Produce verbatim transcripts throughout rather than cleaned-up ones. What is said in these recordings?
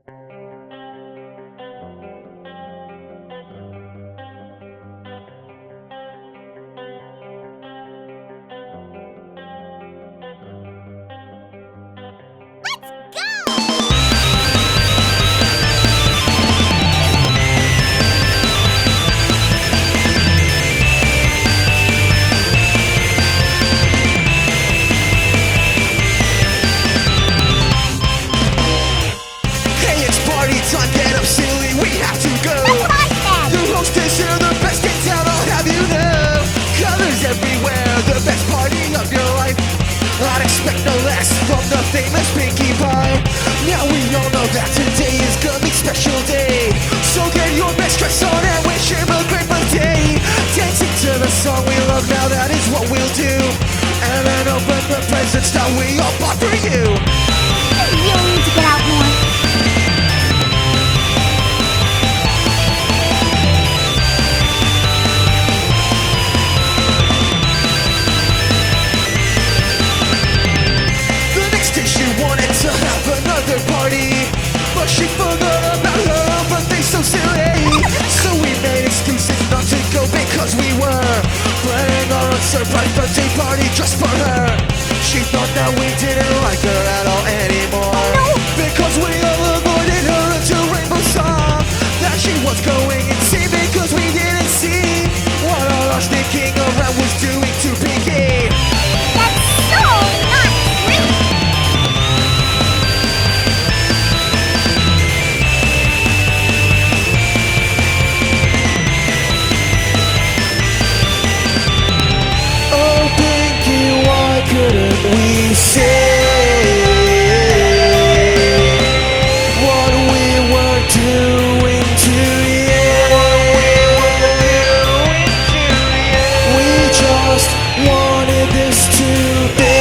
Time, get up silly, we have to go. The hostess are the best in town, I'll have you know. Colors everywhere, the best party of your life. I'd expect no less from the famous Pinkie Pie. Now we all know that today is gonna be a special day, so get your best dress on and wish him a great birthday. Dancing to the song we love, now that is what we'll do. And then open the presents that we all bought for you. You really need to get out more. Another party, but she forgot about her own birthday, so silly. So we made excuses not to go because we were planning our own surprise birthday party just for her. She thought that we didn't like her at all anymore, because we all avoided her until Rainbow Song that she was going insane because we didn't see what all our sticking around was doing to Pinkie. That's so not sweet. Couldn't we say what we were doing to you? We just wanted this to be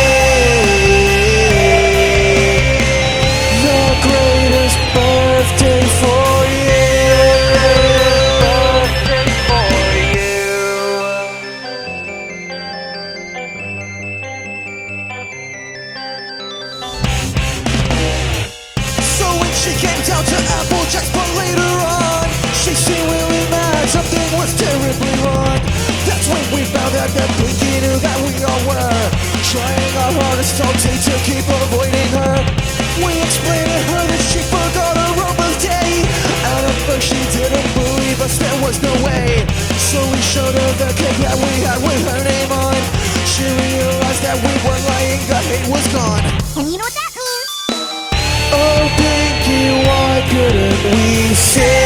the greatest birthday for you. Birthday for you. She came down to Applejack's, but later on she seemed really mad, something was terribly wrong. That's when we found out that Pinkie knew that we all were trying our hardest all day to keep avoiding her. We explained to her that she forgot her own birthday, and at first she didn't believe us, there was no way. So we showed her the cake that we had with her name on. She realized that we were lying, the hate was gone. And you know what that means? Oh, Pinkie, why couldn't we say